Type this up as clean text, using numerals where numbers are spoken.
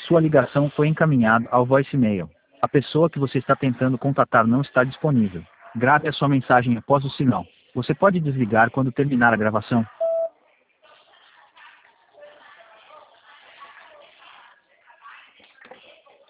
Sua ligação foi encaminhada ao voicemail. A pessoa que você está tentando contatar não está disponível. Grave a sua mensagem após o sinal. Você pode desligar quando terminar a gravação.